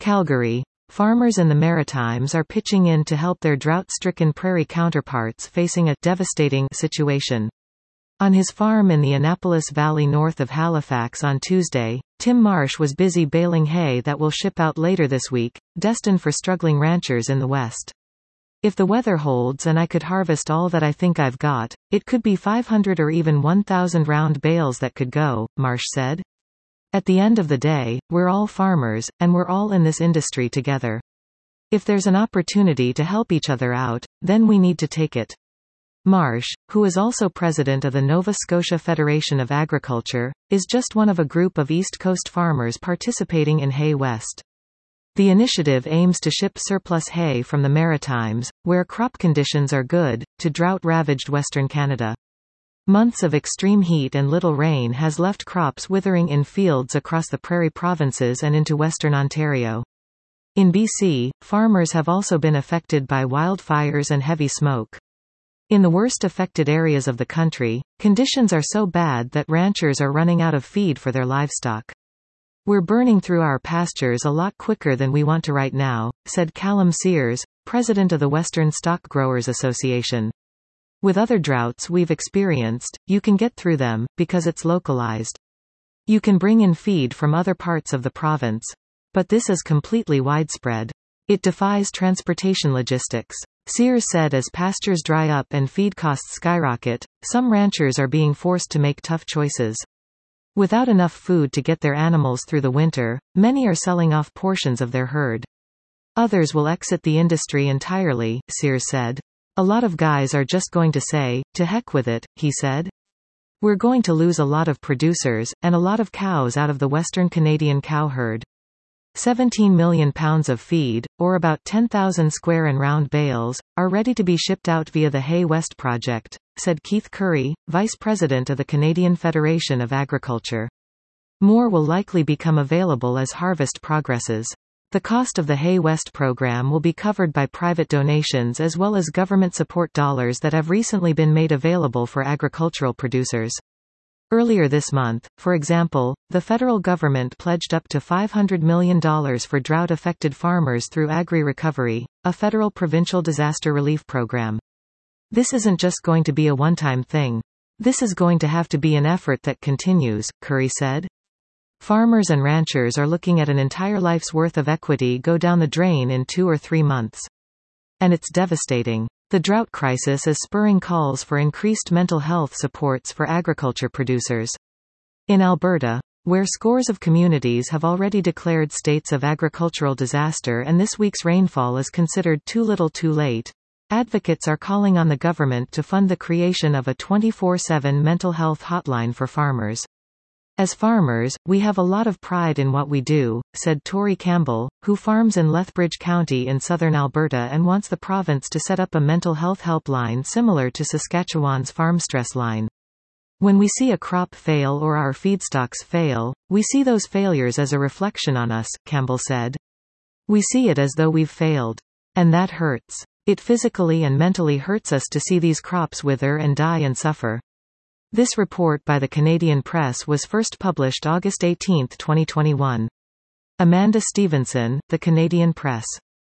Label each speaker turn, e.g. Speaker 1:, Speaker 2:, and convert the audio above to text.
Speaker 1: Calgary. Farmers in the Maritimes are pitching in to help their drought-stricken prairie counterparts facing a devastating situation. On his farm in the Annapolis Valley north of Halifax on Tuesday, Tim Marsh was busy baling hay that will ship out later this week, destined for struggling ranchers in the West. If the weather holds and I could harvest all that I think I've got, it could be 500 or even 1,000 round bales that could go, Marsh said. At the end of the day, we're all farmers, and we're all in this industry together. If there's an opportunity to help each other out, then we need to take it. Marsh, who is also president of the Nova Scotia Federation of Agriculture, is just one of a group of East Coast farmers participating in Hay West. The initiative aims to ship surplus hay from the Maritimes, where crop conditions are good, to drought-ravaged Western Canada. Months of extreme heat and little rain has left crops withering in fields across the prairie provinces and into Western Ontario. In BC, farmers have also been affected by wildfires and heavy smoke. In the worst affected areas of the country, conditions are so bad that ranchers are running out of feed for their livestock. We're burning through our pastures a lot quicker than we want to right now, said Callum Sears, president of the Western Stock Growers Association. With other droughts we've experienced, you can get through them, because it's localized. You can bring in feed from other parts of the province. But this is completely widespread. It defies transportation logistics. Sears said as pastures dry up and feed costs skyrocket, some ranchers are being forced to make tough choices. Without enough food to get their animals through the winter, many are selling off portions of their herd. Others will exit the industry entirely, Sears said. A lot of guys are just going to say, to heck with it, he said. We're going to lose a lot of producers, and a lot of cows out of the Western Canadian cow herd. 17 million pounds of feed, or about 10,000 square and round bales, are ready to be shipped out via the Hay West project, said Keith Curry, vice president of the Canadian Federation of Agriculture. More will likely become available as harvest progresses. The cost of the Hay West program will be covered by private donations as well as government support dollars that have recently been made available for agricultural producers. Earlier this month, for example, the federal government pledged up to $500 million for drought-affected farmers through Agri-Recovery, a federal provincial disaster relief program. This isn't just going to be a one-time thing. This is going to have to be an effort that continues, Curry said. Farmers and ranchers are looking at an entire life's worth of equity go down the drain in 2 or 3 months. And it's devastating. The drought crisis is spurring calls for increased mental health supports for agriculture producers. In Alberta, where scores of communities have already declared states of agricultural disaster and this week's rainfall is considered too little too late, advocates are calling on the government to fund the creation of a 24/7 mental health hotline for farmers. As farmers, we have a lot of pride in what we do, said Tori Campbell, who farms in Lethbridge County in southern Alberta and wants the province to set up a mental health helpline similar to Saskatchewan's Farm Stress Line. When we see a crop fail or our feedstocks fail, we see those failures as a reflection on us, Campbell said. We see it as though we've failed. And that hurts. It physically and mentally hurts us to see these crops wither and die and suffer. This report by the Canadian Press was first published August 18, 2021. Amanda Stevenson, The Canadian Press.